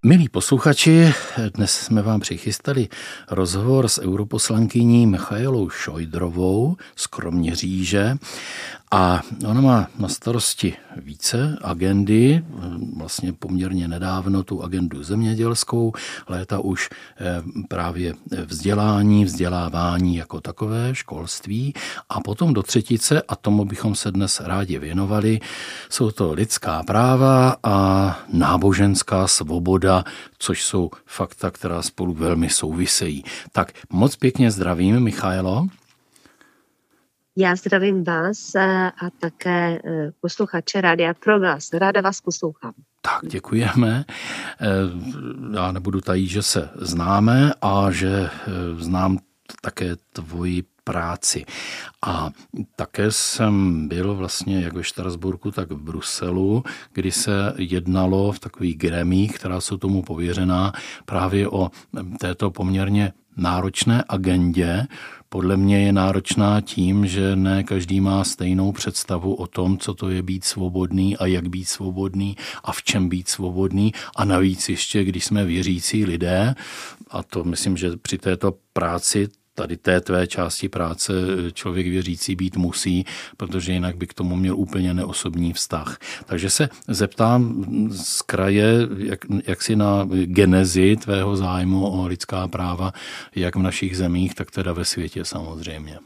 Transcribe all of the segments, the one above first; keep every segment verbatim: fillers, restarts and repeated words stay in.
Milí posluchači, dnes jsme vám přichystali rozhovor s europoslankyní Michaelou Šojdrovou z Kroměříže a ona má na starosti více agendy, vlastně poměrně nedávno tu agendu zemědělskou, léta už právě vzdělání, vzdělávání jako takové, školství a potom do třetice, a tomu bychom se dnes rádi věnovali, jsou to lidská práva a náboženská svoboda, což jsou fakta, která spolu velmi souvisejí. Tak moc pěkně zdravím, Michaelo. Já zdravím vás a také posluchače Rádia Proglas. Ráda vás poslouchám. Tak, děkujeme. Já nebudu tajit, že se známe a že znám také tvoji práci. A také jsem byl vlastně jak ve Štrasburku, tak v Bruselu, kdy se jednalo v takových grémích, která jsou tomu pověřená, právě o této poměrně náročné agendě. Podle mě je náročná tím, že ne každý má stejnou představu o tom, co to je být svobodný a jak být svobodný a v čem být svobodný. A navíc ještě, když jsme věřící lidé, a to myslím, že při této práci tady té tvé části práce člověk věřící být musí, protože jinak by k tomu měl úplně neosobní vztah. Takže se zeptám z kraje, jak, jak si na genezi tvého zájmu o lidská práva, jak v našich zemích, tak teda ve světě samozřejmě.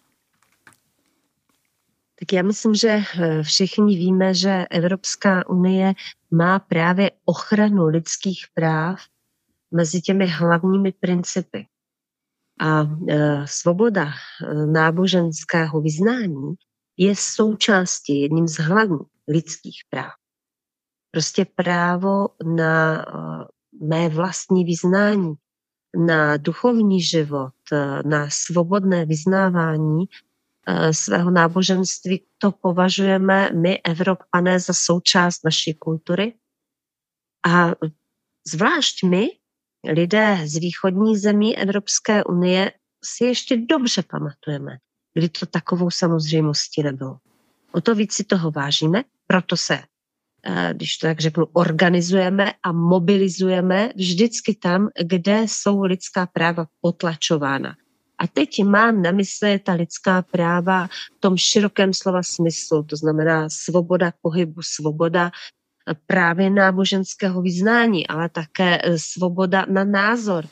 Tak já myslím, že všichni víme, že Evropská unie má právě ochranu lidských práv mezi těmi hlavními principy. A e, svoboda náboženského vyznání je součástí, jedním z hlavních lidských práv. Prostě právo na e, mé vlastní vyznání, na duchovní život, e, na svobodné vyznávání e, svého náboženství, to považujeme my, Evropané, za součást naší kultury. A zvlášť my, lidé z východních zemí Evropské unie, si ještě dobře pamatujeme, kdy to takovou samozřejmostí nebylo. O to víc si toho vážíme, proto se, když to tak řeknu, organizujeme a mobilizujeme vždycky tam, kde jsou lidská práva potlačována. A teď mám na mysli ta lidská práva v tom širokém slova smyslu, to znamená svoboda pohybu, svoboda právě náboženského vyznání, ale také svoboda na názor.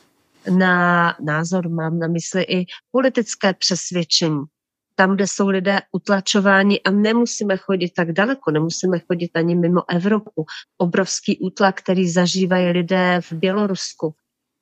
Na názor mám na mysli i politické přesvědčení. Tam, kde jsou lidé utlačováni a nemusíme chodit tak daleko, nemusíme chodit ani mimo Evropu. Obrovský útlak, který zažívají lidé v Bělorusku,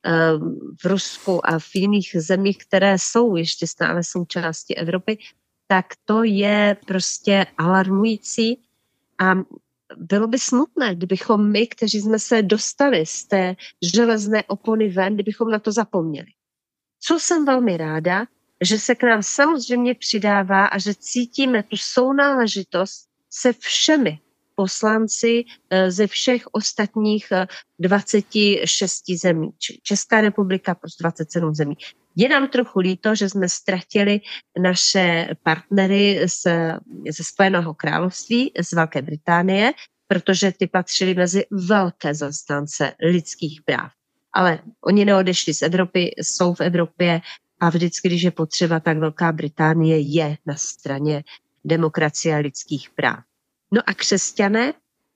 v Rusku a v jiných zemích, které jsou ještě stále součástí Evropy, tak to je prostě alarmující a bylo by smutné, kdybychom my, kteří jsme se dostali z té železné opony ven, kdybychom na to zapomněli. Co jsem velmi ráda, že se k nám samozřejmě přidává a že cítíme tu sounáležitost se všemi poslanci ze všech ostatních dvaceti šesti zemí. Česká republika plus dvacet sedm zemí. Je nám trochu líto, že jsme ztratili naše partnery z, ze Spojeného království, z Velké Británie, protože ty patřili mezi velké zastánce lidských práv. Ale oni neodešli z Evropy, jsou v Evropě a vždycky, když je potřeba, tak Velká Británie je na straně demokracie a lidských práv. No a křesťané,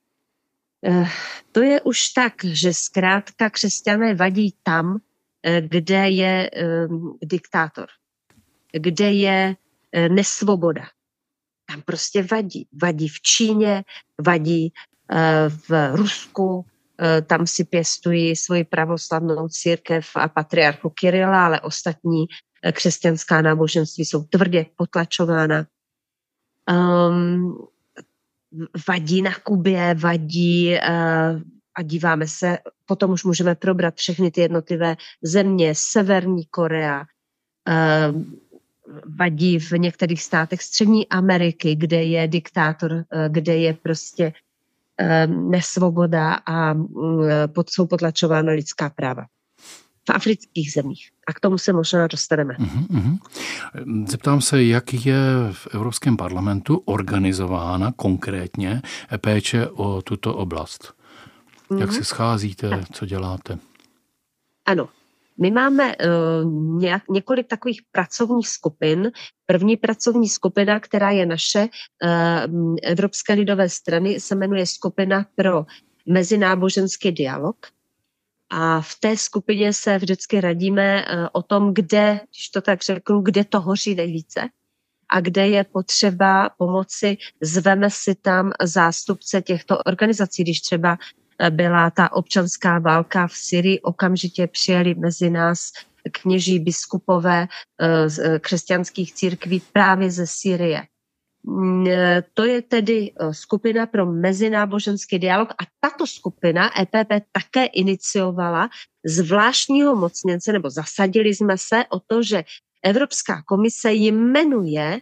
to je už tak, že zkrátka křesťané vadí tam, kde je um, diktátor, kde je uh, nesvoboda. Tam prostě vadí. Vadí v Číně, vadí uh, v Rusku, uh, tam si pěstují svoji pravoslavnou církev a patriarchu Kirila, ale ostatní uh, křesťanská náboženství jsou tvrdě potlačována. Um, vadí na Kubě, vadí... Uh, a díváme se, potom už můžeme probrat všechny ty jednotlivé země, Severní Korea, eh, vadí v některých státech Střední Ameriky, kde je diktátor, eh, kde je prostě eh, nesvoboda a eh, pod, jsou potlačována lidská práva. V afrických zemích. A k tomu se možná dostaneme. Uhum. Zeptám se, jak je v Evropském parlamentu organizována konkrétně péče o tuto oblast? Jak se scházíte, co děláte? Ano. My máme uh, nějak, několik takových pracovních skupin. První pracovní skupina, která je naše, uh, Evropské lidové strany, se jmenuje Skupina pro mezináboženský dialog. A v té skupině se vždycky radíme uh, o tom, kde, když to tak řeknu, kde to hoří nejvíce a kde je potřeba pomoci. Zveme si tam zástupce těchto organizací, když třeba byla ta občanská válka v Syrii, okamžitě přijeli mezi nás kněží, biskupové z křesťanských církví právě ze Sýrie. To je tedy skupina pro mezináboženský dialog a tato skupina E P P také iniciovala zvláštního mocněnce, nebo zasadili jsme se o to, že Evropská komise jmenuje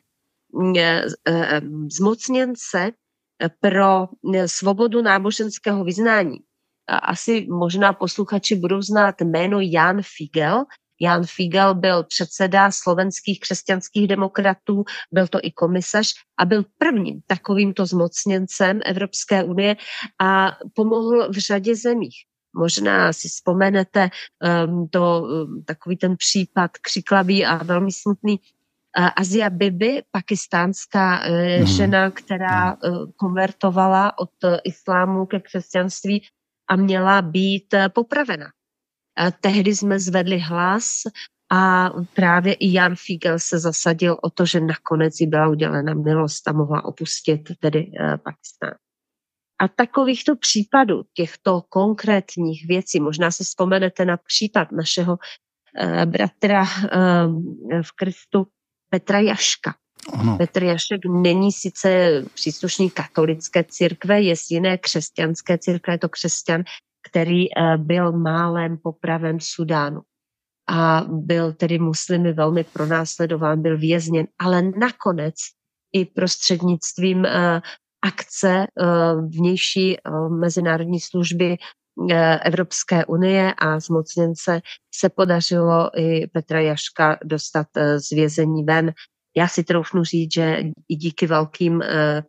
zmocněnce pro svobodu náboženského vyznání. Asi možná posluchači budou znát jméno Jan Figel. Jan Figel byl předseda slovenských křesťanských demokratů, byl to i komisař a byl prvním takovýmto zmocněncem Evropské unie a pomohl v řadě zemích. Možná si vzpomenete um, to, um, takový ten případ křiklavý a velmi smutný Asia Bibi, pakistánská uh, žena, která uh, konvertovala od uh, islámu ke křesťanství a měla být uh, popravena. Uh, tehdy jsme zvedli hlas a právě i Jan Figel se zasadil o to, že nakonec jí byla udělena milost a mohla opustit tedy uh, Pakistán. A takovýchto případů, těchto konkrétních věcí, možná si vzpomenete na případ našeho uh, bratra uh, v Kristu Petra Jaška. Ano. Petr Jašek není sice příslušník katolické církve, je z jiné křesťanské církve, je to křesťan, který uh, byl málem popraven v Sudánu. A byl tedy muslimy velmi pronásledován, byl vězněn, ale nakonec i prostřednictvím uh, akce vnější mezinárodní služby Evropské unie a zmocněnce se podařilo i Petra Jaška dostat z vězení ven. Já si troufnu říct, že i díky velkým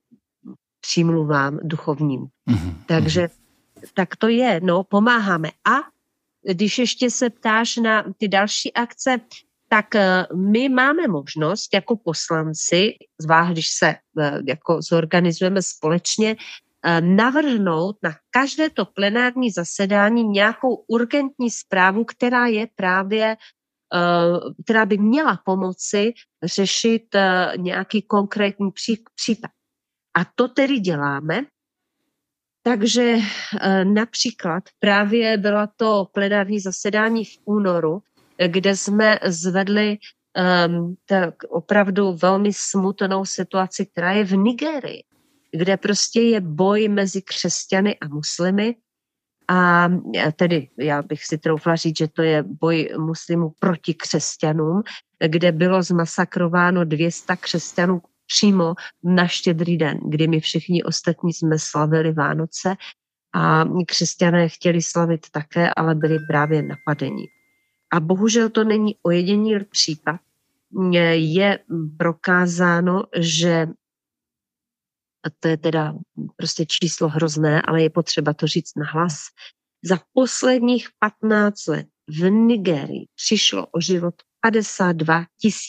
přímluvám duchovním. Mm-hmm. Takže tak to je, no, pomáháme. A když ještě se ptáš na ty další akce, tak my máme možnost jako poslanci, zvlášť když se jako zorganizujeme společně, navrhnout na každé to plenární zasedání nějakou urgentní zprávu, která je právě, která by měla pomoci řešit nějaký konkrétní případ. A to tedy děláme. Takže například právě bylo to plenární zasedání v únoru, kde jsme zvedli um, tak opravdu velmi smutnou situaci, která je v Nigérii, kde prostě je boj mezi křesťany a muslimy. A tedy já bych si troufla říct, že to je boj muslimů proti křesťanům, kde bylo zmasakrováno dvě stě křesťanů přímo na Štědrý den, kdy my všichni ostatní jsme slavili Vánoce a křesťané chtěli slavit také, ale byli právě napadeni. A bohužel to není ojedinělý případ. Je prokázáno, že a to je teda prostě číslo hrozné, ale je potřeba to říct nahlas. Za posledních patnáct let v Nigérii přišlo o život padesát dva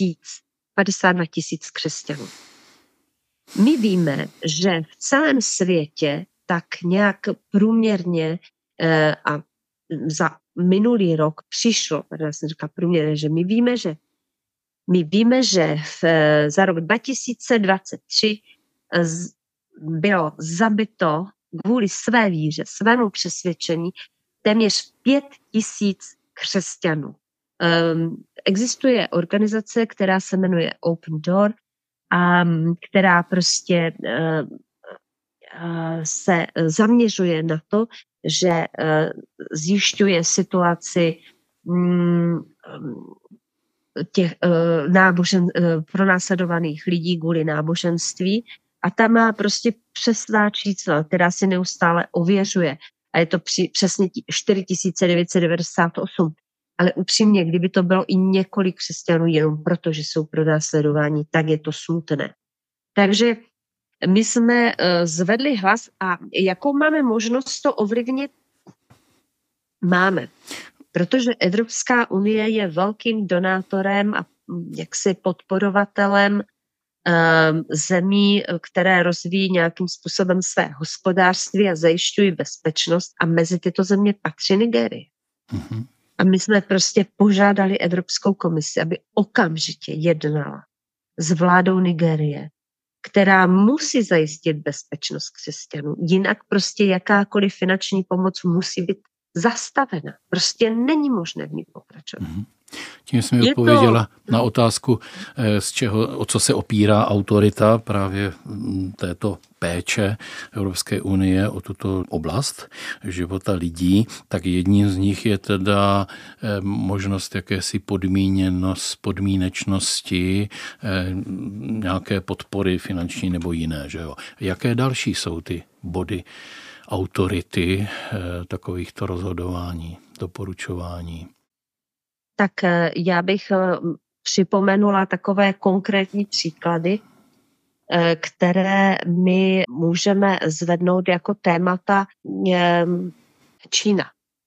tisíc křesťanů. My víme, že v celém světě tak nějak průměrně eh, a za minulý rok přišlo, já jsem říkala průměrně, že my víme, že my víme, že v, za rok dva tisíce dvacet tři z, bylo zabito kvůli své víře, svému přesvědčení téměř pět tisíc křesťanů. Um, existuje organizace, která se jmenuje Open Door a která prostě uh, uh, se zaměřuje na to, že uh, zjišťuje situaci um, těch uh, nábožen, uh, pronásledovaných lidí kvůli náboženství a tam má prostě přesná čísla, která si neustále ověřuje. A je to při, přesně čtyři tisíce devět set devadesát osm. Ale upřímně, kdyby to bylo i několik křesťanů jenom proto, že jsou pronásledováni, tak je to smutné. Takže my jsme uh, zvedli hlas a jakou máme možnost to ovlivnit? Máme, protože Evropská unie je velkým donátorem a jaksi podporovatelem zemí, které rozvíjí nějakým způsobem své hospodářství a zajišťují bezpečnost, a mezi tyto země patří Nigérie. Mm-hmm. A my jsme prostě požádali Evropskou komisi, aby okamžitě jednala s vládou Nigérie, která musí zajistit bezpečnost křesťanů. Jinak prostě jakákoliv finanční pomoc musí být zastavena. Prostě není možné v ní pokračovat. Mm-hmm. Tím jsi mi odpověděla to... na otázku, z čeho, o co se opírá autorita právě této péče Evropské unie o tuto oblast života lidí, tak jedním z nich je teda možnost jakési podmíněnost, podmínečnosti, nějaké podpory finanční nebo jiné. Že jo? Jaké další jsou ty body autority takovýchto rozhodování, doporučování? Tak já bych připomenula takové konkrétní příklady, které my můžeme zvednout jako témata. Čína.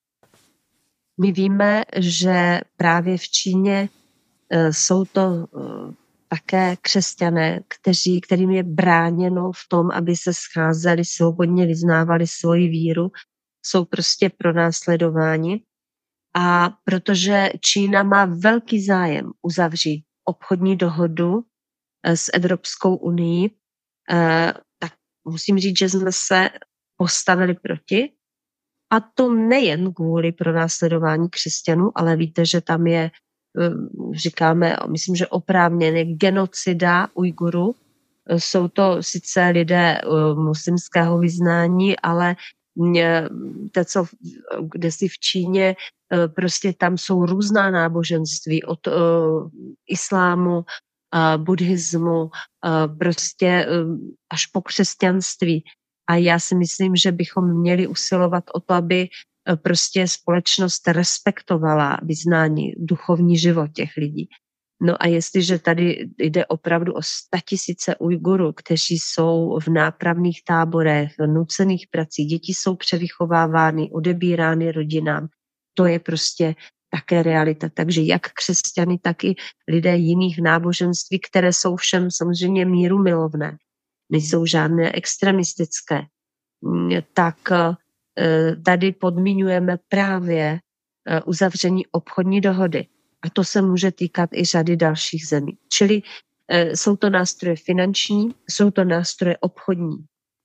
My víme, že právě v Číně jsou to také křesťané, kteří, kterým je bráněno v tom, aby se scházeli, svobodně vyznávali svoji víru, jsou prostě pronásledováni. A protože Čína má velký zájem uzavřít obchodní dohodu s Evropskou unii, tak musím říct, že jsme se postavili proti. A to nejen kvůli pronásledování křesťanů, ale víte, že tam je, říkáme, myslím, že oprávněně genocida Ujgurů. Jsou to sice lidé muslimského vyznání, ale to, co kde si v Číně, prostě tam jsou různá náboženství od uh, islámu, uh, buddhismu, uh, prostě uh, až po křesťanství. A já si myslím, že bychom měli usilovat o to, aby uh, prostě společnost respektovala vyznání, duchovní život těch lidí. No a jestliže tady jde opravdu o statisíce Ujgurů, kteří jsou v nápravných táborech, v nucených pracích, děti jsou převychovávány, odebírány rodinám, to je prostě také realita. Takže jak křesťany, tak i lidé jiných náboženství, které jsou všem samozřejmě míru milovné, nejsou žádné extremistické, tak tady podmiňujeme právě uzavření obchodní dohody. A to se může týkat i řady dalších zemí. Čili e, jsou to nástroje finanční, jsou to nástroje obchodní.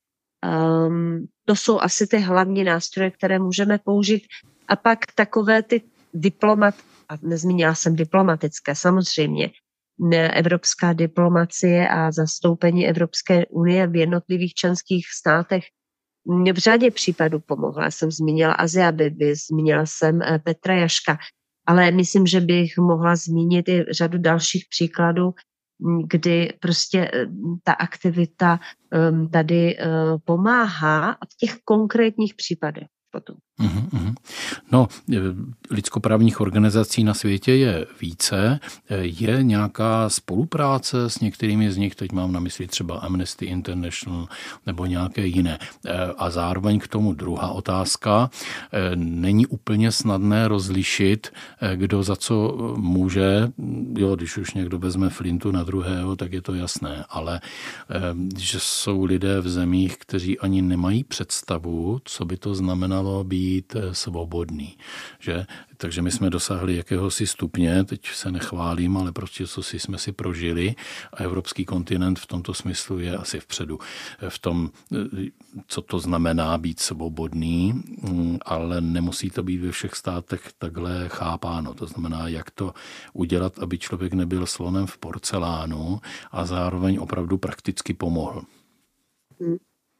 Um, to jsou asi ty hlavní nástroje, které můžeme použít. A pak takové ty diplomat, a nezmínila jsem diplomatické, samozřejmě, evropská diplomacie a zastoupení Evropské unie v jednotlivých členských státech v řadě případů pomohla. Já jsem zmínila Asia Bibi, zmínila jsem Petra Jaška, ale myslím, že bych mohla zmínit i řadu dalších příkladů, kdy prostě ta aktivita tady pomáhá v těch konkrétních případech potom. Mm-hmm. No, lidskoprávních organizací na světě je více. Je nějaká spolupráce s některými z nich, teď mám na mysli třeba Amnesty International nebo nějaké jiné. A zároveň k tomu druhá otázka. Není úplně snadné rozlišit, kdo za co může. Jo, když už někdo vezme flintu na druhého, tak je to jasné. Ale že jsou lidé v zemích, kteří ani nemají představu, co by to znamenalo být svobodný. Že? Takže my jsme dosáhli jakéhosi stupně, teď se nechválím, ale prostě co si jsme si prožili a evropský kontinent v tomto smyslu je asi vpředu. V tom, co to znamená být svobodný, ale nemusí to být ve všech státech takhle chápáno. To znamená, jak to udělat, aby člověk nebyl slonem v porcelánu a zároveň opravdu prakticky pomohl. Hmm.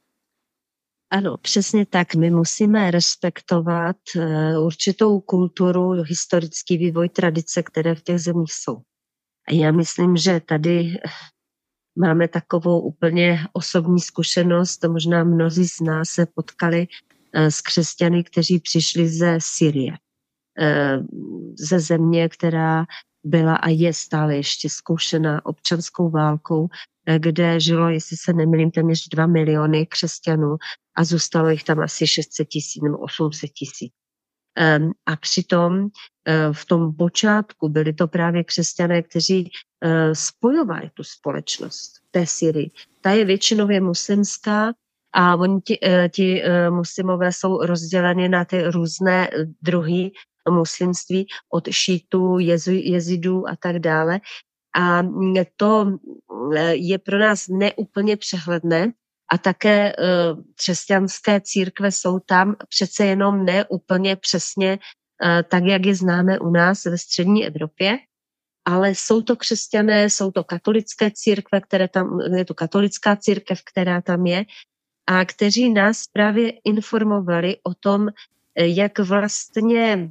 Ano, přesně tak. My musíme respektovat určitou kulturu, historický vývoj, tradice, které v těch zemích jsou. A já myslím, že tady máme takovou úplně osobní zkušenost, to možná mnozí z nás se potkali s křesťany, kteří přišli ze Syrie. Ze země, která byla a je stále ještě zkoušena občanskou válkou, kde žilo, jestli se nemýlím, téměř dva miliony křesťanů a zůstalo jich tam asi šest set tisíc nebo osm set tisíc. A přitom v tom počátku byli to právě křesťané, kteří spojovali tu společnost v té Syrii. Ta je většinově muslimská a oni ti, ti muslimové jsou rozděleni na ty různé druhy muslimství od šítů, jezidů a tak dále. A to je pro nás neúplně přehledné a také křesťanské církve jsou tam přece jenom neúplně přesně tak, jak je známe u nás ve střední Evropě, ale jsou to křesťané, jsou to katolické církve, které tam, je to katolická církev, která tam je, a kteří nás právě informovali o tom, jak vlastně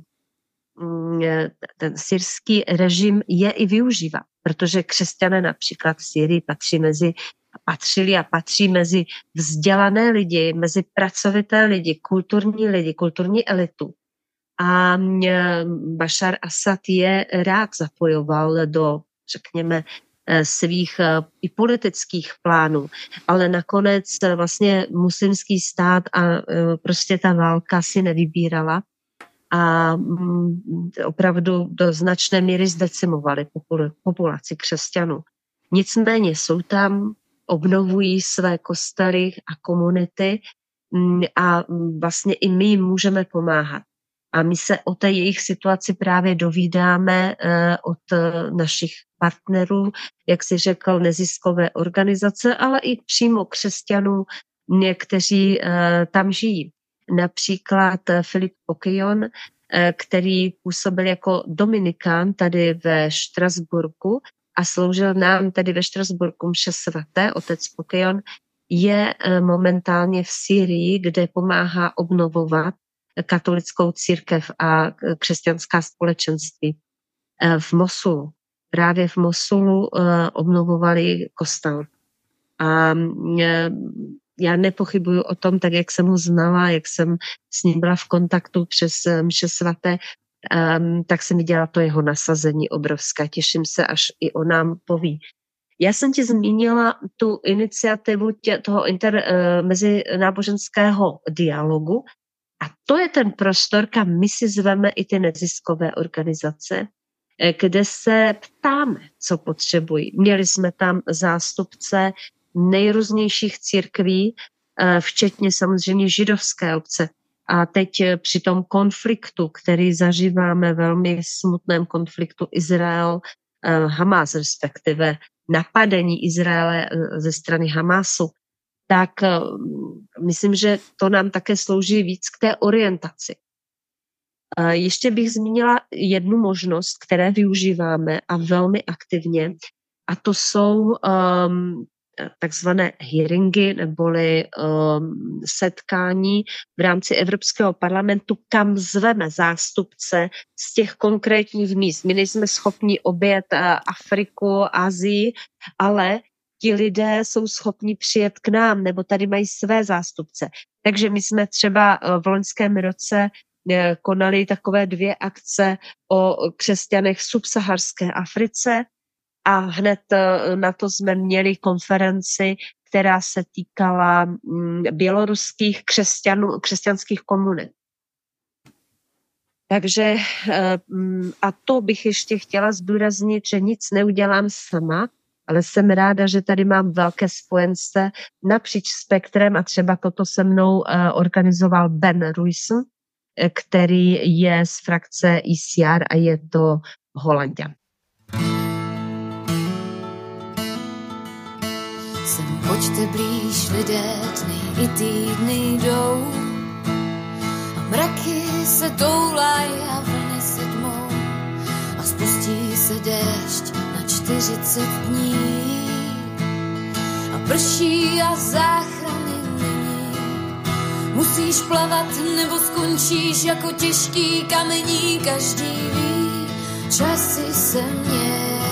ten syrský režim je i využívá, protože křesťané například v Syrii patří mezi, patřili a patří mezi vzdělané lidi, mezi pracovité lidi, kulturní lidi, kulturní elitu. A Bašar Asad je rád zapojoval do, řekněme, svých i politických plánů, ale nakonec vlastně muslimský stát a prostě ta válka si nevybírala a opravdu do značné míry zdecimovali populaci křesťanů. Nicméně jsou tam, obnovují své kostely a komunity a vlastně i my jim můžeme pomáhat. A my se o té jejich situaci právě dovídáme od našich partnerů, jak si řekl, neziskové organizace, ale i přímo křesťanů, kteří tam žijí. Například Filip Pokejon, který působil jako dominikán tady ve Štrasburku a sloužil nám tady ve Štrasburku mše svaté, otec Pokejon, je momentálně v Syrii, kde pomáhá obnovovat katolickou církev a křesťanská společenství. V Mosulu, právě v Mosulu obnovovali kostel. A já nepochybuju o tom, tak jak jsem ho znala, jak jsem s ním byla v kontaktu přes mše svaté, tak jsem viděla to jeho nasazení obrovské. Těším se, až i o nám poví. Já jsem ti zmínila tu iniciativu tě, toho inter, mezináboženského dialogu, a to je ten prostor, kam my si zveme i ty neziskové organizace, kde se ptáme, co potřebují. Měli jsme tam zástupce nejrůznějších církví, včetně samozřejmě židovské obce. A teď při tom konfliktu, který zažíváme, velmi smutném konfliktu Izrael-Hamas, respektive napadení Izraele ze strany Hamasu, tak myslím, že to nám také slouží víc k té orientaci. Ještě bych zmínila jednu možnost, které využíváme a velmi aktivně, a to jsou um, takzvané hearingy neboli um, setkání v rámci Evropského parlamentu, kam zveme zástupce z těch konkrétních míst. My nejsme schopni objet uh, Afriku, Asii, ale ti lidé jsou schopni přijet k nám, nebo tady mají své zástupce. Takže my jsme třeba v loňském roce konali takové dvě akce o křesťanech v subsaharské Africe a hned na to jsme měli konferenci, která se týkala běloruských křesťanů, křesťanských komunit. Takže a to bych ještě chtěla zdůraznit, že nic neudělám sama, ale jsem ráda, že tady mám velké spojence napříč spektrem a třeba toto se mnou organizoval Ben Ruijsen, který je z frakce E C R a je to Holanďan. Sem pojďte blíž, lidé, dny i týdny jdou a mraky se toulají a vlny se dmou a spustí se déšť na čtyřicet dní a prší a záchrany není. Musíš plavat nebo skončíš jako těžký kamení, každý ví, časy se mění.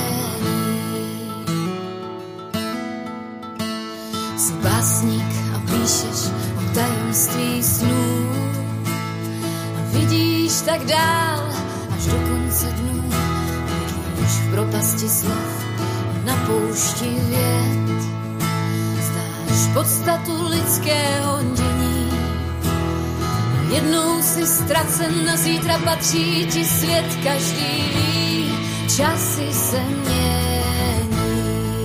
Jsi básník a píšeš o tajemství snů a vidíš tak dál až do konce dnů. Vidíš v propasti slov na poušti věd, znáš podstatu lidského dění. Jednou si ztracen, na zítra patří ti svět, každý ví, časy se mění.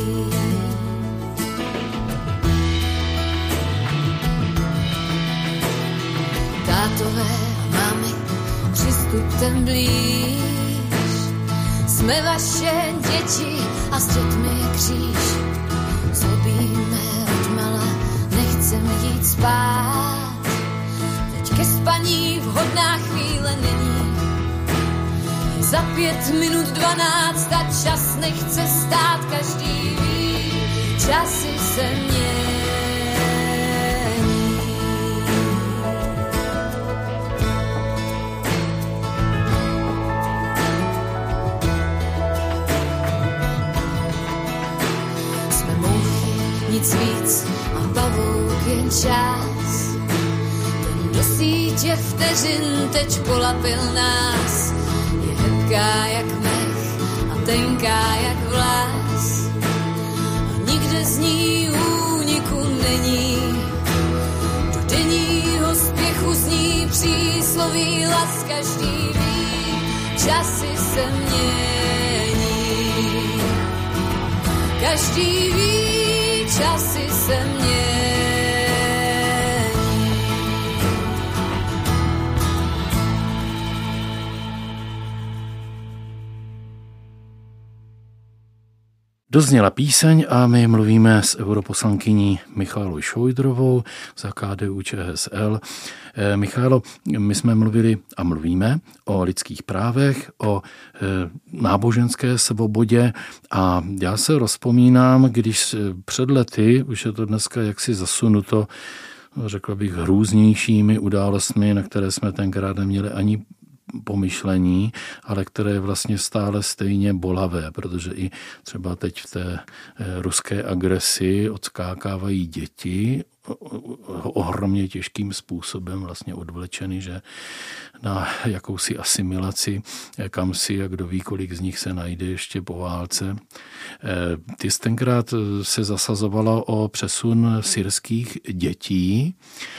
Tátové a mámy, přistupte blíž, jsme vaše děti a s dětmi kříž. Zlobíme odmala, nechcem jít spát, teď ke spaní vhodná chvíle není. Za pět minut dvanáct a čas nechce stát, každý ví, časy se mění. Jsme mouchy, nic víc a pavouk jen čas. Ten do sítě vteřin teď polapil nás. Je hebká jak mech a tenká jak vlas. A nikde z ní úniku není. Do denního spěchu zní přísloví las, každý ví, časy se mění. Každý ví, časy se mění. Dozněla píseň a my mluvíme s europoslankyní Michailou Šojdrovou za K D U Č S L. E, Michailo, my jsme mluvili a mluvíme o lidských právech, o e, náboženské svobodě a já se rozpomínám, když před lety, už je to dneska jaksi zasunuto, řekl bych, hrůznějšími událostmi, na které jsme tenkrát neměli ani pomyšlení, ale které je vlastně stále stejně bolavé, protože i třeba teď v té ruské agresi odskákávají děti ohromně těžkým způsobem vlastně odvlečeny, že na jakousi asimilaci, kam si a kdo ví, kolik z nich se najde ještě po válce. Ty jsi tenkrát se zasazovala o přesun syrských dětí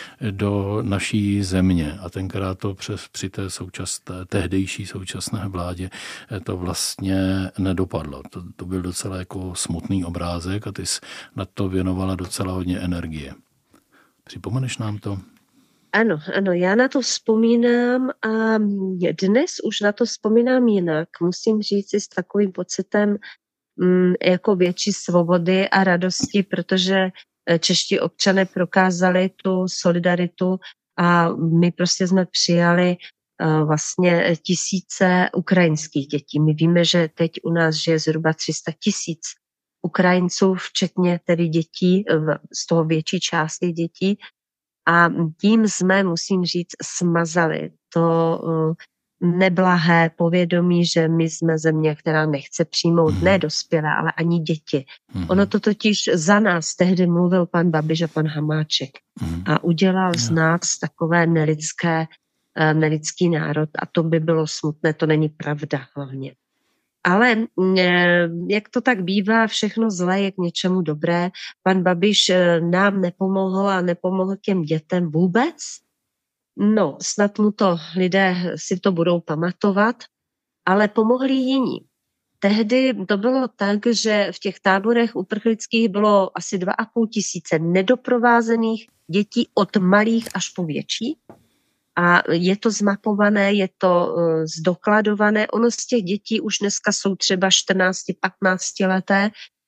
do naší země a tenkrát to přes, při té současné, tehdejší současné vládě to vlastně nedopadlo. To, to byl docela jako smutný obrázek a ty jsi na to věnovala docela hodně energie. Připomeneš nám to? Ano, ano, já na to vzpomínám a dnes už na to vzpomínám jinak. Musím říct si s takovým pocitem mm, jako větší svobody a radosti, protože čeští občané prokázali tu solidaritu a my prostě jsme přijali uh, vlastně tisíce ukrajinských dětí. My víme, že teď u nás žije zhruba tři sta tisíc Ukrajinců, včetně tedy dětí, z toho větší části dětí. A tím jsme, musím říct, smazali to neblahé povědomí, že my jsme země, která nechce přijmout ne dospělé, ale ani děti. Mm. Ono to totiž za nás tehdy mluvil pan Babiš a pan Hamáček mm. a udělal yeah. z nás takové nelidské, nelidský národ a to by bylo smutné, to není pravda hlavně. Ale jak to tak bývá, všechno zlé je k něčemu dobré. Pan Babiš nám nepomohl a nepomohl těm dětem vůbec. No, snad mu to lidé si to budou pamatovat, ale pomohli jiní. Tehdy to bylo tak, že v těch táborech uprchlických bylo asi dva a půl tisíce nedoprovázených dětí od malých až po větší. A je to zmapované, je to uh, zdokladované. Ono z těch dětí už dneska jsou třeba čtrnáct patnáct leté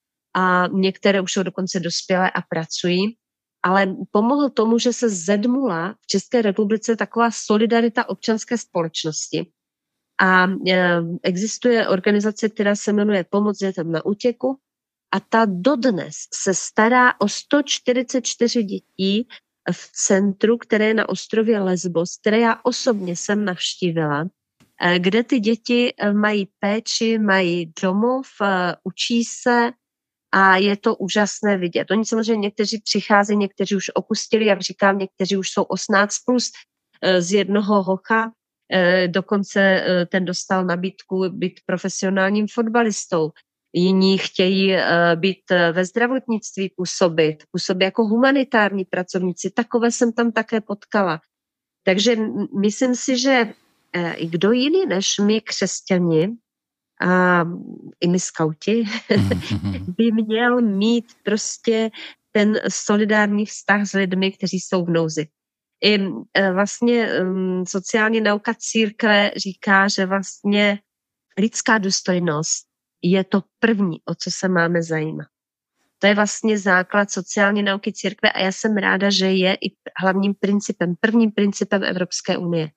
a některé už jsou dokonce dospělé a pracují. Ale pomohlo tomu, že se zedmula v České republice taková solidarita občanské společnosti. A uh, existuje organizace, která se jmenuje Pomoc dětem na útěku a ta dodnes se stará o sto čtyřicet čtyři dětí v centru, které je na ostrově Lesbos, které já osobně jsem navštívila, kde ty děti mají péči, mají domov, učí se a je to úžasné vidět. Oni samozřejmě někteří přicházejí, někteří už opustili, jak říkám, někteří už jsou osmnáct plus z jednoho hocha, dokonce ten dostal nabídku být profesionálním fotbalistou. Jiní chtějí být ve zdravotnictví působit, působit jako humanitární pracovníci. Takové jsem tam také potkala. Takže myslím si, že i kdo jiný než my křesťani a i my skauti by měl mít prostě ten solidární vztah s lidmi, kteří jsou v nouzi. I vlastně sociální nauka církve říká, že vlastně lidská důstojnost je to první, o co se máme zajímat. To je vlastně základ sociální nauky církve a já jsem ráda, že je i hlavním principem, prvním principem Evropské unie.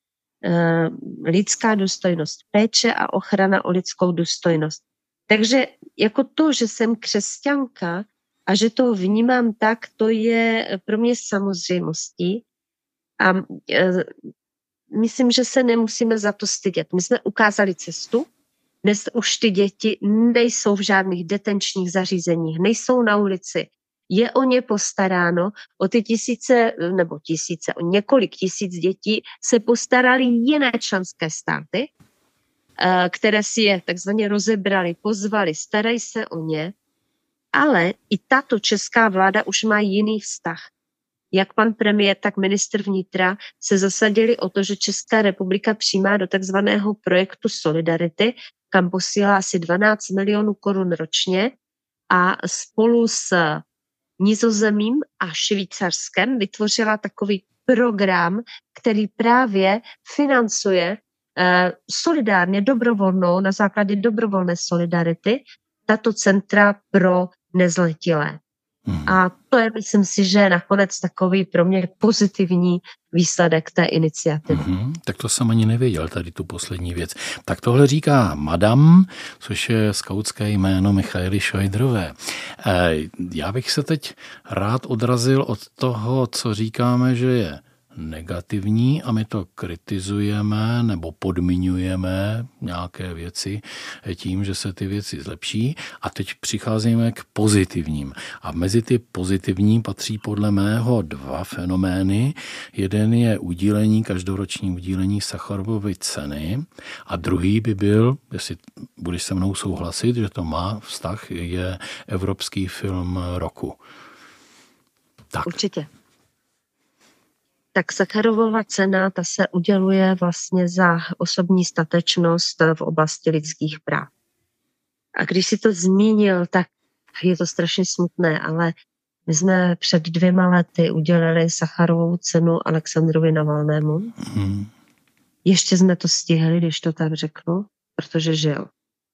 Lidská důstojnost, péče a ochrana o lidskou důstojnost. Takže jako to, že jsem křesťanka a že to vnímám tak, to je pro mě samozřejmostí a myslím, že se nemusíme za to stydět. My jsme ukázali cestu, dnes už ty děti nejsou v žádných detenčních zařízeních, nejsou na ulici. Je o ně postaráno, o ty tisíce, nebo tisíce, o několik tisíc dětí se postarali jiné členské státy, které si je takzvaně rozebrali, pozvali, starají se o ně, ale i tato česká vláda už má jiný vztah. Jak pan premiér, tak ministr vnitra se zasadili o to, že Česká republika přijímá do takzvaného projektu Solidarity, kam posílá asi dvanáct milionů korun ročně a spolu s Nizozemím a Švýcarskem vytvořila takový program, který právě financuje eh, solidárně, dobrovolnou, na základě dobrovolné solidarity, tato centra pro nezletilé. Hmm. A to je, myslím si, že nakonec takový pro mě pozitivní výsledek té iniciativy. Hmm, tak to jsem ani nevěděl, tady tu poslední věc. Tak tohle říká Madam, což je skautské jméno Michaely Šojdrové. Já bych se teď rád odrazil od toho, co říkáme, že je negativní a my to kritizujeme nebo podmiňujeme nějaké věci tím, že se ty věci zlepší a teď přicházíme k pozitivním. A mezi ty pozitivní patří podle mého dva fenomény. Jeden je udílení, každoroční udílení Sacharovovy ceny a druhý by byl, jestli budeš se mnou souhlasit, že to má vztah, je evropský film roku. Tak. Určitě. Tak Sacharovova cena, ta se uděluje vlastně za osobní statečnost v oblasti lidských práv. A když si to zmínil, tak je to strašně smutné, ale my jsme před dvěma lety udělali Sacharovovu cenu Alexandrovi Navalnému. Hmm. Ještě jsme to stihli, když to tak řeknu, protože žil.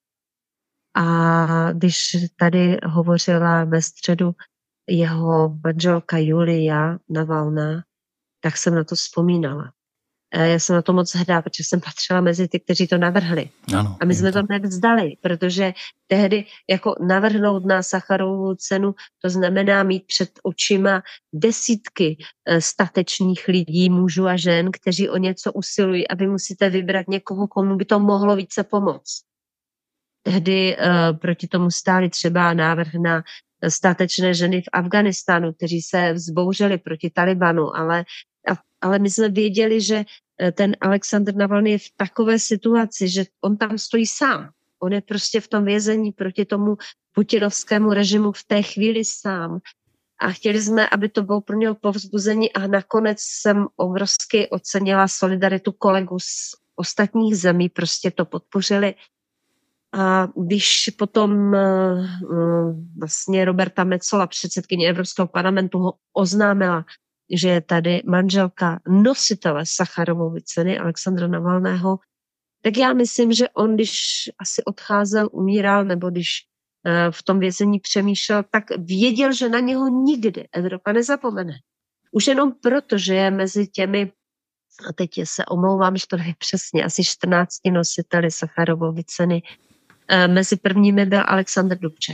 A když tady hovořila ve středu jeho manželka Julia Navalná, tak jsem na to vzpomínala. Já jsem na to moc hrdá, protože jsem patřila mezi ty, kteří to navrhli. Ano, a my jsme to tak vzdali, protože tehdy jako navrhnout na Sacharovovu cenu, to znamená mít před očima desítky statečných lidí, mužů a žen, kteří o něco usilují a vy musíte vybrat někoho, komu by to mohlo více pomoct. Tehdy uh, proti tomu stáli třeba návrh na statečné ženy v Afghánistánu, kteří se vzbouřili proti Talibanu, ale, ale my jsme věděli, že ten Alexandr Navalný je v takové situaci, že on tam stojí sám. On je prostě v tom vězení proti tomu putinovskému režimu v té chvíli sám. A chtěli jsme, aby to bylo pro něho povzbuzení a nakonec jsem obrovsky ocenila solidaritu kolegů z ostatních zemí, prostě to podpořili. A když potom uh, vlastně Roberta Metsola, předsedkyně Evropského parlamentu, ho oznámila, že je tady manželka nositele Sacharovovy ceny Alexandra Navalného, tak já myslím, že on, když asi odcházel, umíral, nebo když uh, v tom vězení přemýšlel, tak věděl, že na něho nikdy Evropa nezapomene. Už jenom proto, že je mezi těmi, a teď se omlouvám, že to nevím přesně, asi čtrnácti nositeli Sacharovovy ceny. Mezi prvními byl Alexandr Dubček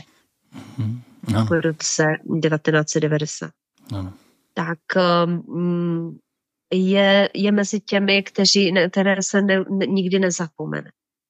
v roce devatenáct set devadesát. Ano. Tak um, je, je mezi těmi, kteří, které se ne, ne, nikdy nezapomene.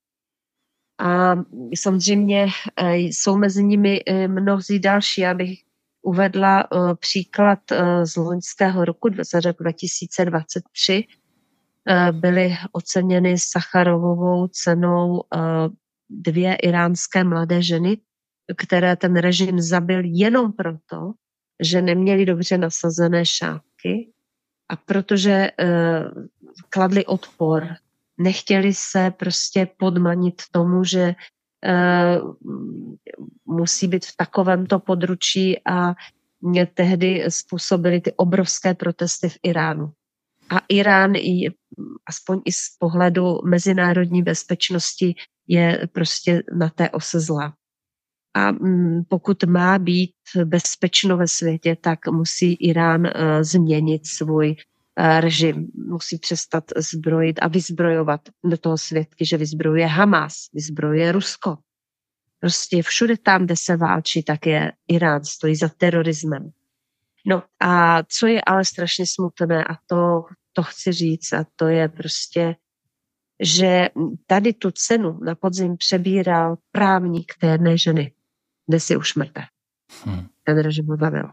A samozřejmě jsou mezi nimi mnozí další. Já bych uvedla uh, příklad uh, z loňského roku, za rok dva tisíce dvacet tři. Uh, byly oceněny Sacharovovou cenou uh, dvě iránské mladé ženy, které ten režim zabil jenom proto, že neměly dobře nasazené šátky A protože uh, kladli odpor, nechtěli se prostě podmanit tomu, že uh, musí být v takovémto područí a mě tehdy způsobily ty obrovské protesty v Iránu. A Irán, i, aspoň i z pohledu mezinárodní bezpečnosti, je prostě na té ose zla. A mm, pokud má být bezpečno ve světě, tak musí Irán uh, změnit svůj uh, režim. Musí přestat zbrojit a vyzbrojovat do toho světky, že vyzbrojuje Hamas, vyzbrojuje Rusko. Prostě všude tam, kde se válčí, tak je Irán, stojí za terorismem. No a co je ale strašně smutné, a to, to chci říct, a to je prostě, že tady tu cenu na podzim přebíral právník té jedné ženy, dnes je už mrtev. Hmm. Ten režim bavil.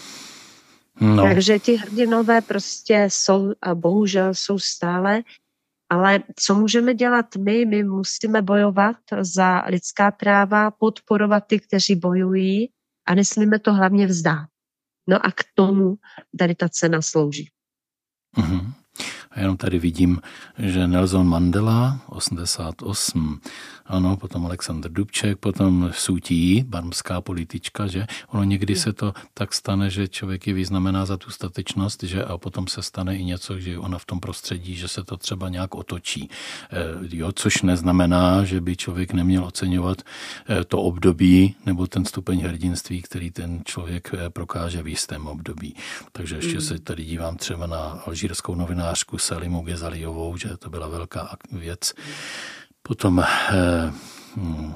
No. Takže ti hrdinové prostě jsou a bohužel jsou stále, ale co můžeme dělat my? My musíme bojovat za lidská práva, podporovat ty, kteří bojují a nesmíme to hlavně vzdát. No a k tomu tady ta cena slouží. Mm-hmm. A jenom tady vidím, že Nelson Mandela, osmdesát osm, ano, potom Alexander Dubček, potom Suu Kyi, barmská politička, že ono někdy se to tak stane, že člověk je vyznamená za tu statečnost, že a potom se stane i něco, že ona v tom prostředí, že se to třeba nějak otočí. E, jo, což neznamená, že by člověk neměl oceňovat e, to období nebo ten stupeň hrdinství, který ten člověk e, prokáže v jistém období. Takže ještě mm. se tady dívám třeba na alžírskou novinářku Salimu Ghezaliyovou, že to byla velká věc. Potom eh, hm,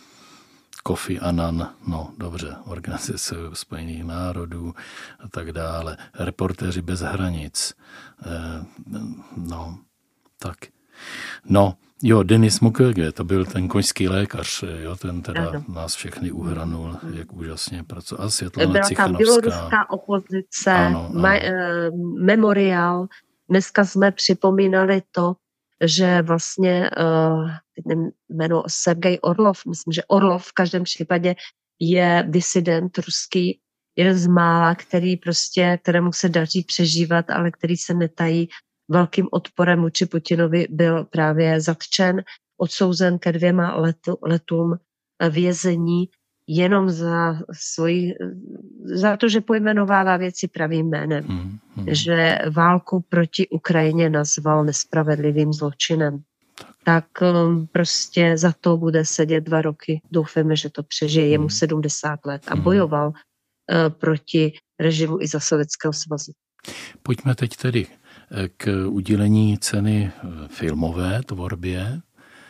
Kofi Annan, no dobře, Organizace spojených národů a tak dále, Reportéři bez hranic, eh, no, tak. No, jo, Denis Mukwege, to byl ten koňský lékař, jo, ten teda ano. nás všechny uhranul, jak úžasně pracoval. A Světlana Cichanovská. Byla tam běloruská opozice, ano, ano. Ma, eh, memoriál. Dneska jsme připomínali to, že vlastně uh, jméno Sergej Orlov, myslím, že Orlov v každém případě je disident ruský, jeden z mála, který prostě, kterému se daří přežívat, ale který se netají velkým odporem vůči Putinovi, byl právě zatčen, odsouzen ke dvěma letu, letům vězení jenom za svoji, za to, že pojmenovává věci pravým jménem. Hmm, hmm. Že válku proti Ukrajině nazval nespravedlivým zločinem. Tak um, prostě za to bude sedět dva roky. Doufáme, že to přežije. Je mu sedmdesát let a bojoval uh, proti režimu i za Sovětského svazu. Pojďme teď tedy k udělení ceny filmové tvorbě.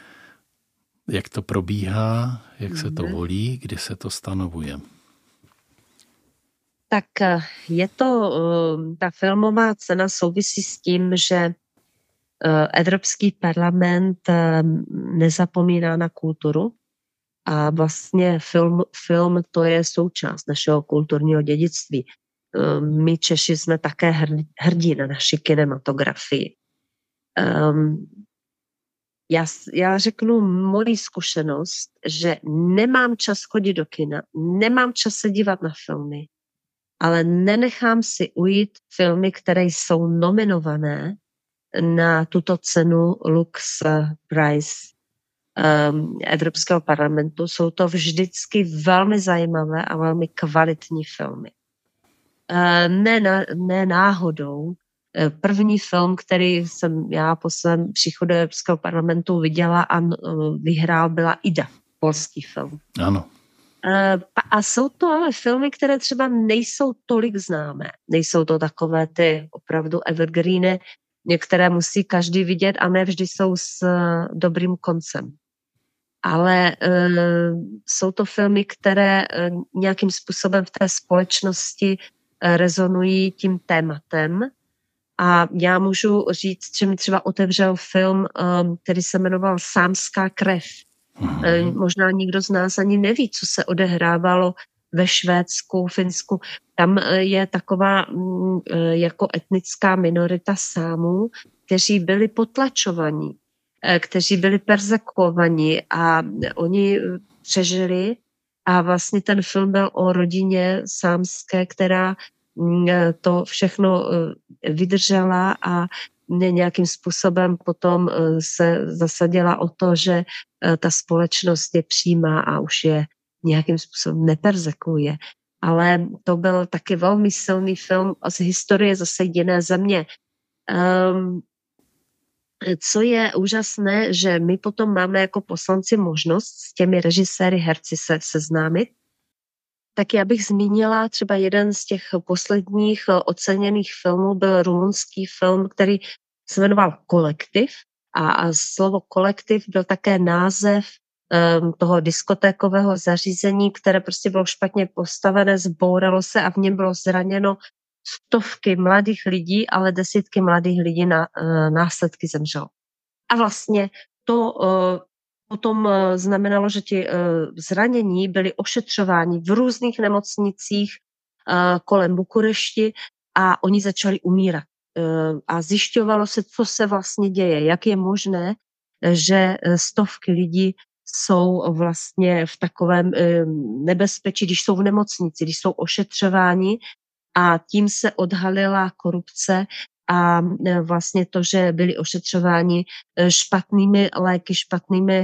Jak to probíhá, jak se to volí, kdy se to stanovuje? Tak je to, ta filmová cena souvisí s tím, že Evropský parlament nezapomíná na kulturu a vlastně film, film to je součást našeho kulturního dědictví. My Češi jsme také hrdí na naši kinematografii. Já, já řeknu moji zkušenost, že nemám čas chodit do kina, nemám čas se dívat na filmy, ale nenechám si ujít filmy, které jsou nominované na tuto cenu Lux Prize um, Evropského parlamentu. Jsou to vždycky velmi zajímavé a velmi kvalitní filmy. Uh, ne, na, ne náhodou. První film, který jsem já po svém příchodu do Evropského parlamentu viděla a vyhrál, byla Ida, polský film. Ano. A jsou to ale filmy, které třeba nejsou tolik známé. Nejsou to takové ty opravdu evergreeny, které musí každý vidět a ne vždy jsou s dobrým koncem. Ale uh, jsou to filmy, které uh, nějakým způsobem v té společnosti uh, rezonují tím tématem. A já můžu říct, že mi třeba otevřel film, um, který se jmenoval Sámská krev. Mm. Možná nikdo z nás ani neví, co se odehrávalo ve Švédsku, Finsku. Tam je taková um, jako etnická minorita Sámů, kteří byli potlačovaní, kteří byli perzekvovaní a oni přežili. A vlastně ten film byl o rodině sámské, která to všechno vydržela a nějakým způsobem potom se zasadila o to, že ta společnost je přímá a už je nějakým způsobem neperzekuje. Ale to byl taky velmi silný film z historie zase jiné země. Um, co je úžasné, že my potom máme jako poslanci možnost s těmi režiséry, herci se seznámit. Tak já bych zmínila třeba jeden z těch posledních oceněných filmů, byl rumunský film, který se jmenoval Kolektiv. A, a slovo kolektiv byl také název um, toho diskotékového zařízení, které prostě bylo špatně postavené, zbouralo se a v něm bylo zraněno stovky mladých lidí, ale desítky mladých lidí na uh, následky zemřelo. A vlastně to uh, potom uh, znamenalo, že ti uh, zranění byli ošetřováni v různých nemocnicích uh, kolem Bukurešti a oni začali umírat. Uh, a zjišťovalo se, co se vlastně děje, jak je možné, že stovky lidí jsou vlastně v takovém uh, nebezpečí, když jsou v nemocnici, když jsou ošetřováni. A tím se odhalila korupce a vlastně to, že byli ošetřováni špatnými léky, špatnými,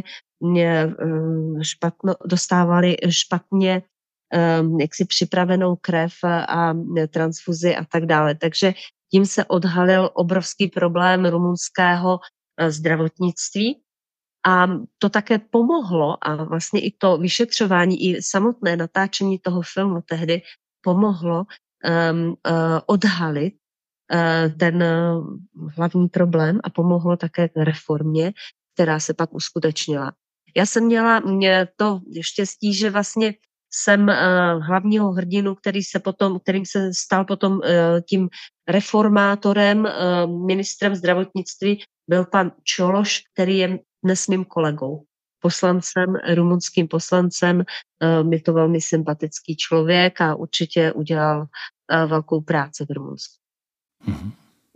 špatno, dostávali špatně jaksi připravenou krev a transfuzi a tak dále. Takže tím se odhalil obrovský problém rumunského zdravotnictví. A to také pomohlo a vlastně i to vyšetřování, i samotné natáčení toho filmu tehdy pomohlo Um, uh, odhalit uh, ten uh, hlavní problém a pomohlo také k reformě, která se pak uskutečnila. Já jsem měla mě to štěstí, že vlastně jsem uh, hlavního hrdinu, který se potom, kterým se stal potom uh, tím reformátorem, uh, ministrem zdravotnictví, byl pan Čološ, který je dnes mým kolegou. Poslancem, rumunským poslancem, je to velmi sympatický člověk a určitě udělal velkou práci v Rumunsku. Mm-hmm.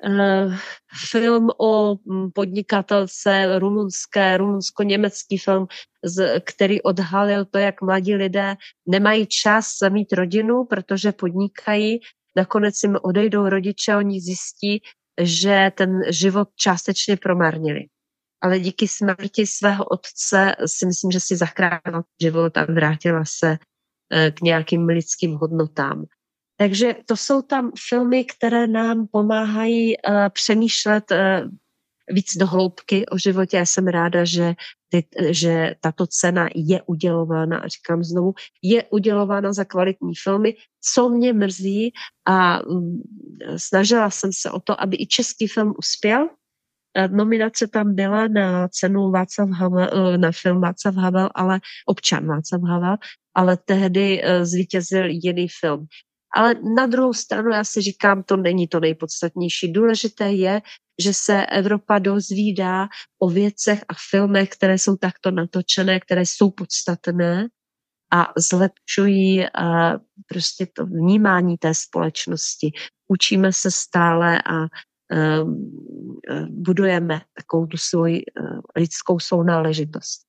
Film o podnikatelce rumunské, rumunsko-německý film, který odhalil to, jak mladí lidé nemají čas mít rodinu, protože podnikají, nakonec jim odejdou rodiče, oni zjistí, že ten život částečně promarnili. Ale díky smrti svého otce si myslím, že si zachránila život a vrátila se k nějakým lidským hodnotám. Takže to jsou tam filmy, které nám pomáhají přemýšlet víc do hloubky o životě. Já jsem ráda, že, ty, že tato cena je udělována, a říkám znovu, je udělována za kvalitní filmy, co mě mrzí a snažila jsem se o to, aby i český film uspěl. Nominace tam byla na cenu Václav Havel, na film Václav Havel, ale občan Václav Havel, ale tehdy zvítězil jiný film. Ale na druhou stranu já si říkám, to není to nejpodstatnější. Důležité je, že se Evropa dozvídá o věcech a filmech, které jsou takto natočené, které jsou podstatné a zlepšují a prostě to vnímání té společnosti. Učíme se stále a um, budujeme takovou tu svoji uh, lidskou sounáležitost.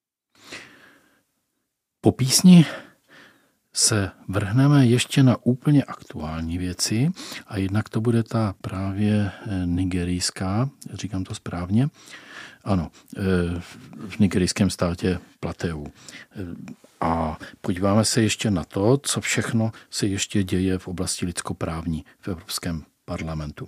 Po písni se vrhneme ještě na úplně aktuální věci a jednak to bude ta právě nigerijská, říkám to správně, ano, v nigerijském státě Plateau. A podíváme se ještě na to, co všechno se ještě děje v oblasti lidskoprávní v Evropském parlamentu.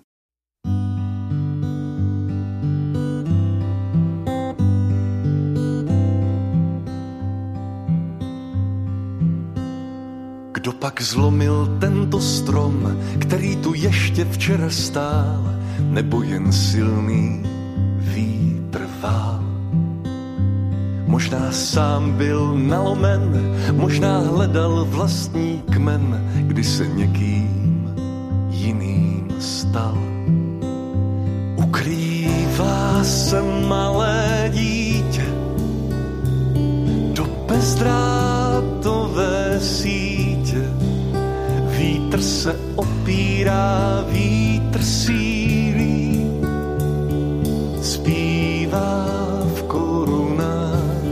Kdo pak zlomil tento strom, který tu ještě včera stál, nebo jen silný vítr vál? Možná sám byl nalomen, možná hledal vlastní kmen, kdy se někým jiným stal. Ukrývá se malé dítě do bezdrátové sítě. Vítr se opírá, vítr sílí, zpívá v korunách,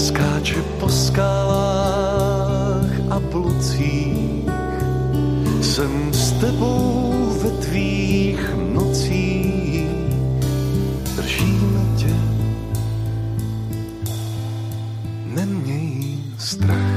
skáče po skalách a plucích, jsem s tebou ve tvých nocích, držíme tě, neměj strach.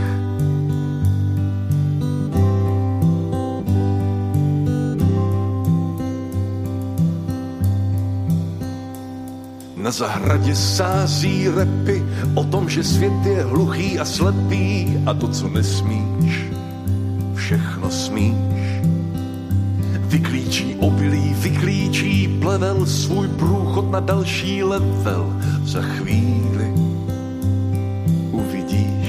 Na zahradě sází repy o tom, že svět je hluchý a slepý a to, co nesmíš, všechno smíš. Vyklíčí obilí, vyklíčí plevel svůj průchod na další level. Za chvíli uvidíš,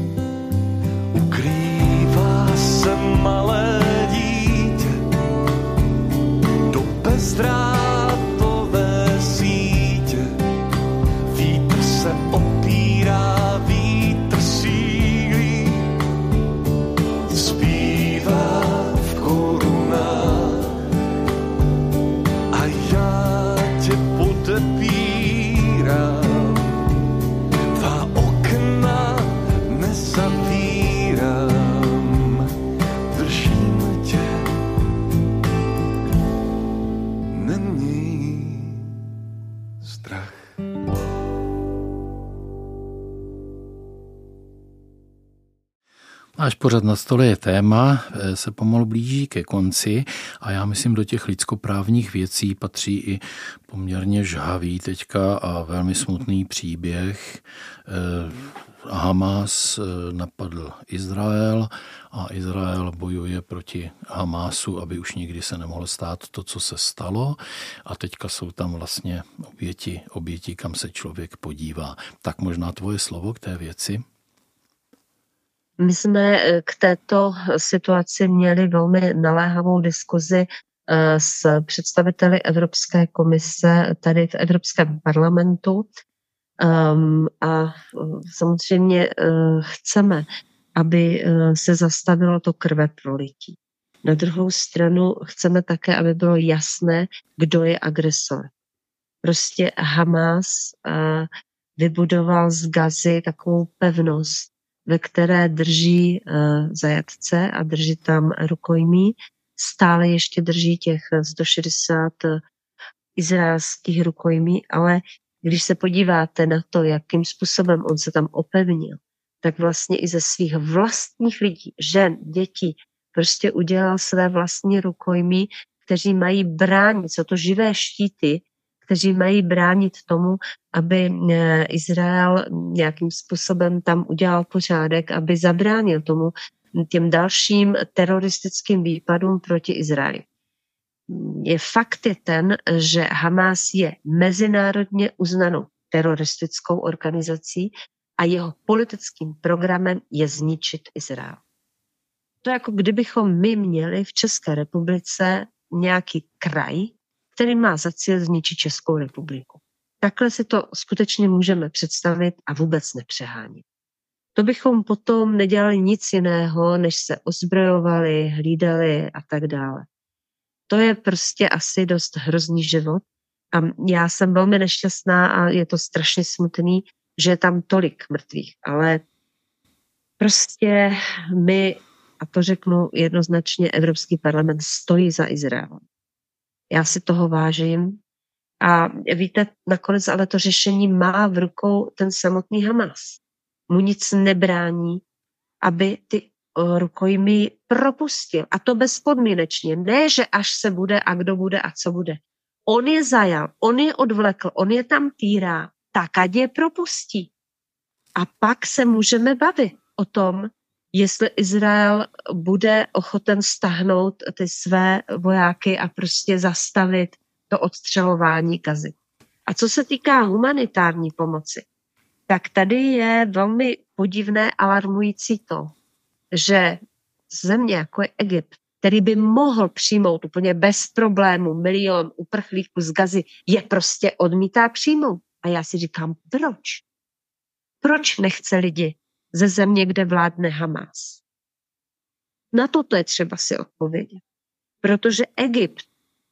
ukrývá se malé dítě do bezdrátové sítě. Vítr se opírá, vítr sílí, zpívá v korunách a já tě podepírám. Tvá okna nezavírám, držím tě, neměj strach. Náš pořad Na stole je téma, se pomalu blíží ke konci a já myslím, do těch lidskoprávních věcí patří i poměrně žhavý teďka a velmi smutný příběh. Hamas napadl Izrael a Izrael bojuje proti Hamasu, aby už nikdy se nemohlo stát to, co se stalo, a teďka jsou tam vlastně oběti, oběti, kam se člověk podívá. Tak možná tvoje slovo k té věci? My jsme k této situaci měli velmi naléhavou diskuzi s představiteli Evropské komise tady v Evropském parlamentu. A samozřejmě chceme, aby se zastavilo to krveprolití. Na druhou stranu chceme také, aby bylo jasné, kdo je agresor. Prostě Hamas vybudoval z Gazy takovou pevnost, ve které drží uh, zajatce a drží tam rukojmí. Stále ještě drží těch sto šedesát uh, izraelských rukojmí, ale když se podíváte na to, jakým způsobem on se tam opevnil, tak vlastně i ze svých vlastních lidí, žen, dětí, prostě udělal své vlastní rukojmí, kteří mají bránit, jsou to živé štíty, kteří mají bránit tomu, aby Izrael nějakým způsobem tam udělal pořádek, aby zabránil tomu těm dalším teroristickým výpadům proti Izraeli. Je fakt je ten, že Hamas je mezinárodně uznanou teroristickou organizací a jeho politickým programem je zničit Izrael. To je jako kdybychom my měli v České republice nějaký kraj, který má za cíl zničit Českou republiku. Takhle si to skutečně můžeme představit a vůbec nepřehánět. To bychom potom nedělali nic jiného, než se ozbrojovali, hlídali a tak dále. To je prostě asi dost hrozný život a já jsem velmi nešťastná a je to strašně smutný, že je tam tolik mrtvých, ale prostě my, a to řeknu jednoznačně, Evropský parlament stojí za Izraelem. Já si toho vážím a víte, nakonec ale to řešení má v rukou ten samotný Hamas. Mu nic nebrání, aby ty rukojmí propustil. A to bezpodmínečně. Ne, že až se bude a kdo bude a co bude. On je zajal, on je odvlekl, on je tam týrá, tak ať je propustí. A pak se můžeme bavit o tom, jestli Izrael bude ochoten stáhnout ty své vojáky a prostě zastavit to odstřelování Gazy. A co se týká humanitární pomoci, tak tady je velmi podivné, alarmující to, že země jako je Egypt, který by mohl přijmout úplně bez problému milion uprchlíků z Gazy, je prostě odmítá přijmout. A já si říkám, proč? Proč nechce lidi ze země, kde vládne Hamas? Na toto je třeba si odpovědět. Protože Egypt,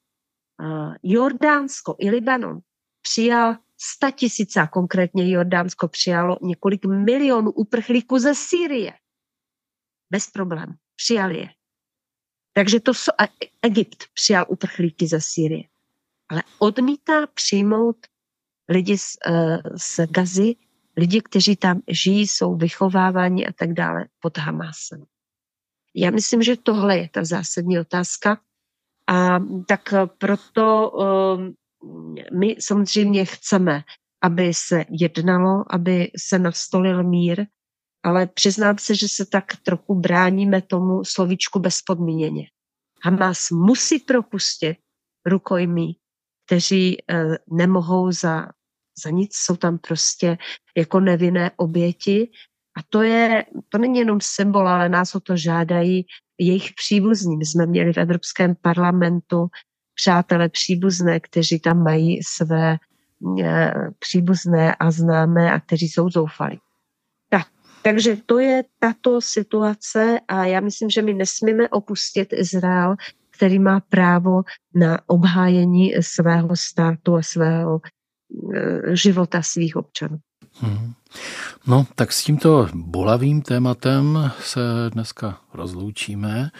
Jordánsko i Libanon přijal sta tisíce, a konkrétně Jordánsko přijalo několik milionů uprchlíků ze Sýrie. Bez problémů. Přijali je. Takže to jsou, Egypt přijal uprchlíky ze Sýrie, ale odmítá přijmout lidi z, z Gazy, lidi, kteří tam žijí, jsou vychováváni a tak dále pod Hamásem. Já myslím, že tohle je ta zásadní otázka. A tak proto um, my samozřejmě chceme, aby se jednalo, aby se nastolil mír, ale přiznám se, že se tak trochu bráníme tomu slovíčku bezpodmíněně. Hamás musí propustit rukojmí, kteří uh, nemohou za, za nic, jsou tam prostě jako nevinné oběti. A to je, to není jenom symbol, ale nás o to žádají jejich příbuzní. My jsme měli v Evropském parlamentu přátelé příbuzné, kteří tam mají své e, příbuzné a známé a kteří jsou zoufalí. Tak, takže to je tato situace a já myslím, že my nesmíme opustit Izrael, který má právo na obhájení svého státu a svého e, života svých občanů. Hmm. No, tak s tímto bolavým tématem se dneska rozloučíme.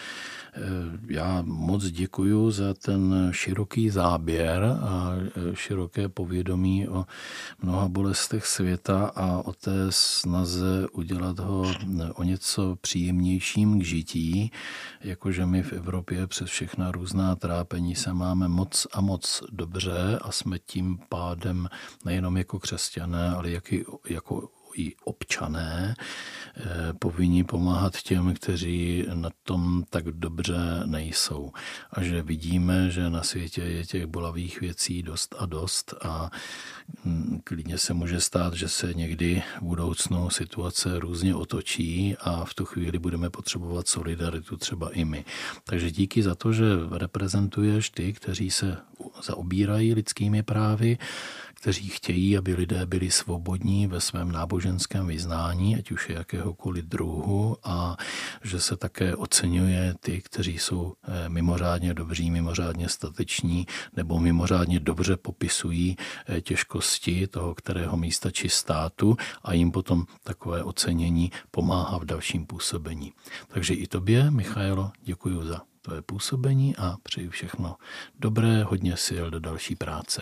Já moc děkuju za ten široký záběr a široké povědomí o mnoha bolestech světa a o té snaze udělat ho o něco příjemnějším k žití, jakože my v Evropě přes všechna různá trápení se máme moc a moc dobře a jsme tím pádem nejenom jako křesťané, ale jak i, jako i občané povinni pomáhat těm, kteří na tom tak dobře nejsou. A že vidíme, že na světě je těch bolavých věcí dost a dost a klidně se může stát, že se někdy v budoucnu situace různě otočí a v tu chvíli budeme potřebovat solidaritu třeba i my. Takže díky za to, že reprezentuješ ty, kteří se zaobírají lidskými právy, kteří chtějí, aby lidé byli svobodní ve svém náboženském vyznání, ať už je jakéhokoliv druhu, a že se také oceňuje ty, kteří jsou mimořádně dobří, mimořádně stateční nebo mimořádně dobře popisují těžkosti toho kterého místa či státu a jim potom takové ocenění pomáhá v dalším působení. Takže i tobě, Michaelo, děkuji za tvé působení a přeji všechno dobré, hodně sil do další práce.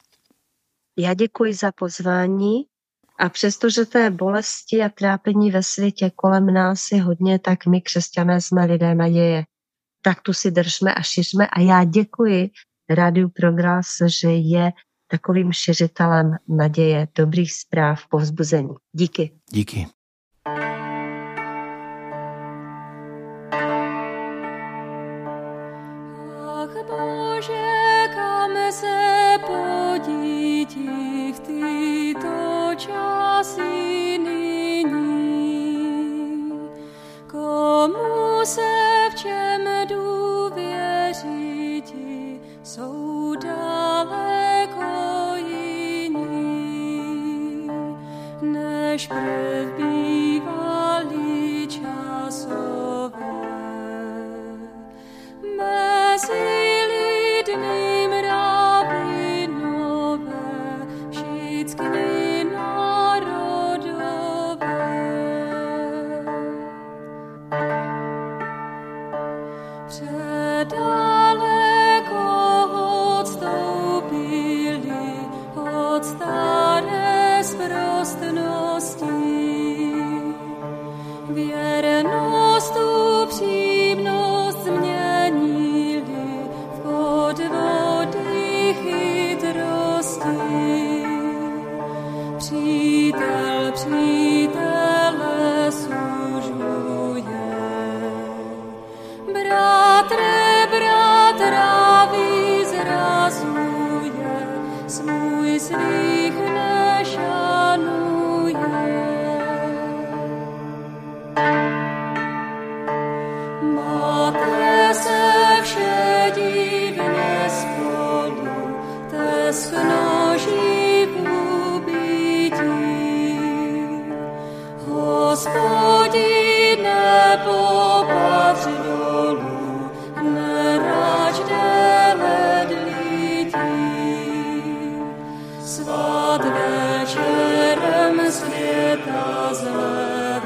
Já děkuji za pozvání a přestože té bolesti a trápení ve světě kolem nás je hodně, tak my křesťané jsme lidé naděje. Tak tu si držme a šiřme a já děkuji Rádiu Progras, že je takovým šiřitelem naděje, dobrých zpráv, povzbuzení. Díky. Díky. Ach Bože, kam se podít v tyto časy nyní? Komu se v čem důvěřit, jsou daleko jiní, než prv bývaly časové. Mezi lidmi mravy nové, všichni národové. Předaleko odstoupili od staré sprostnosti. Věrnost upřímnost změnili v podvody chytrosti. Přítel přítele sužuje, bratře bratra vyzrazuje, svůj svých nešanuje. Máte se vše divně spolu, teskno živu bytí. Hospodine, popatř dolů, nerač déle dlítí. Svat večerem světa zlého